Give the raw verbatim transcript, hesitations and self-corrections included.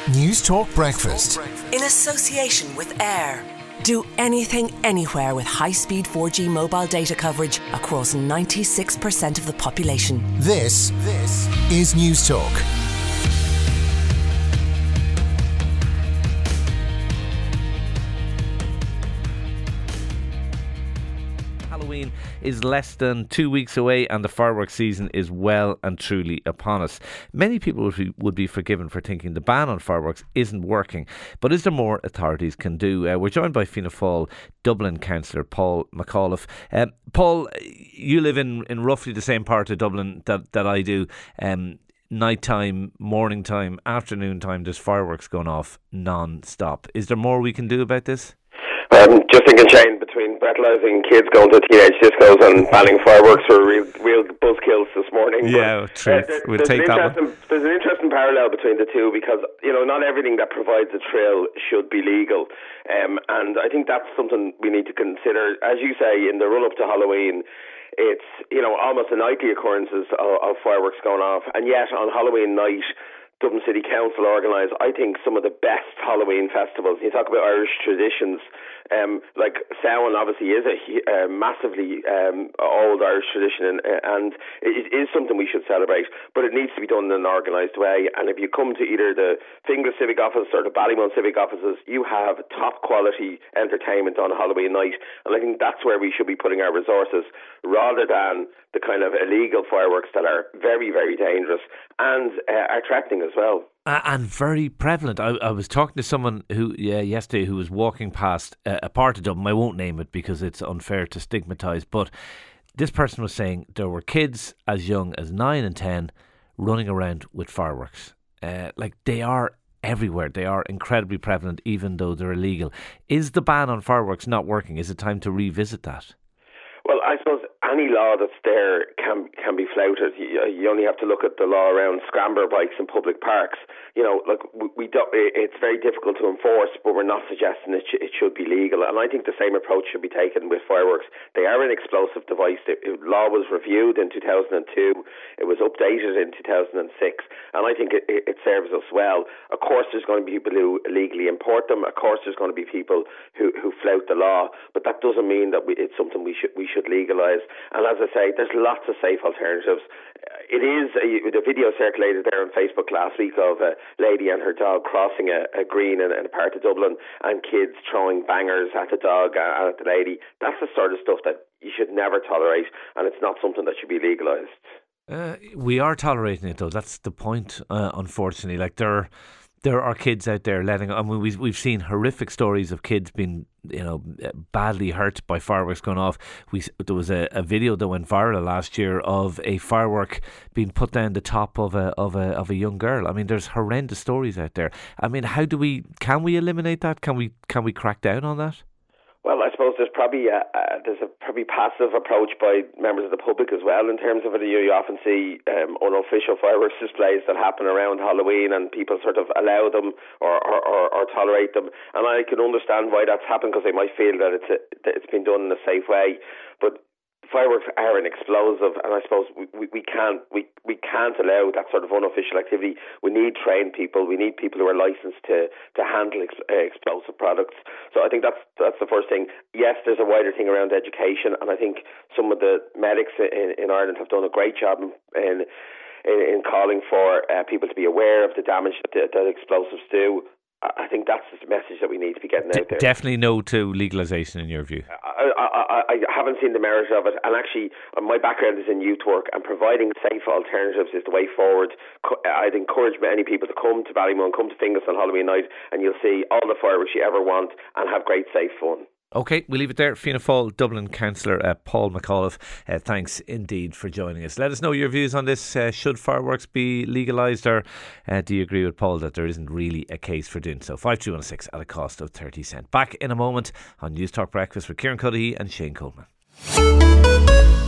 News Talk Breakfast. In association with Air. Do anything, anywhere with high-speed four G mobile data coverage across ninety-six percent of the population. This, this is News Talk. Halloween is less than two weeks away and the fireworks season is well and truly upon us. Many people would be, would be forgiven for thinking the ban on fireworks isn't working, but is there more authorities can do? Uh, we're joined by Fianna Fáil Dublin councillor Paul McAuliffe. Uh, Paul, you live in, in roughly the same part of Dublin that, that I do. Um, night time, morning time, afternoon time, there's fireworks going off non-stop. Is there more we can do about this? Um, just thinking, Shane, between brutalising kids going to teenage discos and banning fireworks were real, real buzzkills this morning. Yeah, but, true. Uh, there, we'll there's take that one. There's an interesting parallel between the two because, you know, not everything that provides a trail should be legal. Um, and I think that's something we need to consider. As you say, in the run-up to Halloween, it's, you know, almost a nightly occurrences of, of fireworks going off. And yet, on Halloween night, Dublin City Council organise, I think, some of the best Halloween festivals. You talk about Irish traditions, um, like Samhain obviously is a uh, massively um, old Irish tradition, and, and it is something we should celebrate, but it needs to be done in an organised way. And if you come to either the Finglas Civic Office or the Ballymun Civic Offices, you have top quality entertainment on Halloween night, and I think that's where we should be putting our resources, rather than the kind of illegal fireworks that are very, very dangerous and uh, are threatening as well. Uh, and very prevalent. I, I was talking to someone who yeah, yesterday who was walking past uh, a part of Dublin. I won't name it because it's unfair to stigmatise, but this person was saying there were kids as young as nine and ten running around with fireworks. Uh, like they are everywhere. They are incredibly prevalent, even though they're illegal. Is the ban on fireworks not working? Is it time to revisit that? Well, I suppose any law that's there can can be flouted. You, you only have to look at the law around scrambler bikes in public parks. You know, like we, we don't, it's very difficult to enforce, but we're not suggesting it, sh- it should be legal. And I think the same approach should be taken with fireworks. They are an explosive device. The law was reviewed in two thousand two. It was updated in two thousand six, and I think it, it serves us well. Of course, there's going to be people who illegally import them. Of course, there's going to be people who, who flout the law, but that doesn't mean that we, it's something we should we should legalise. And as I say, there's lots of safe alternatives. It is, a, the video circulated there on Facebook last week of a lady and her dog crossing a, a green in, in a part of Dublin, and kids throwing bangers at the dog and at the lady. That's the sort of stuff that you should never tolerate, and it's not something that should be legalised. Uh, we are tolerating it, though. That's the point, uh, unfortunately. Like, there there are kids out there letting... I mean, we've, we've seen horrific stories of kids being, you know, badly hurt by fireworks going off. We There was a, a video that went viral last year of a firework being put down the top of a of a of a young girl. I mean, there's horrendous stories out there. I mean, how do we... Can we eliminate that? Can we Can we crack down on that? Well, I suppose there's probably a, a, there's a probably passive approach by members of the public as well in terms of it. You, you often see um, unofficial fireworks displays that happen around Halloween, and people sort of allow them or, or, or, or tolerate them. And I can understand why that's happened, because they might feel that it's a, that it's been done in a safe way. But fireworks are an explosive, and I suppose we, we, we can't we, we can't allow that sort of unofficial activity. We need trained people. We need people who are licensed to to handle ex, uh, explosive products. So I think that's that's the first thing. Yes, there's a wider thing around education, and I think some of the medics in, in Ireland have done a great job in in, in calling for uh, people to be aware of the damage that, that explosives do. I think that's the message that we need to be getting out there. Definitely no to legalisation, in your view. I, I, I haven't seen the merit of it, and actually my background is in youth work, and providing safe alternatives is the way forward. I'd encourage many people to come to Ballymun, come to Finglas on Halloween night, and you'll see all the fireworks you ever want and have great safe fun. OK, we'll leave it there. Fianna Fáil Dublin councillor uh, Paul McAuliffe, uh, thanks indeed for joining us. Let us know your views on this. Uh, should fireworks be legalised, or uh, do you agree with Paul that there isn't really a case for doing so? five two one six at a cost of thirty cents. Back in a moment on News Talk Breakfast with Kieran Cuddihy and Shane Coleman.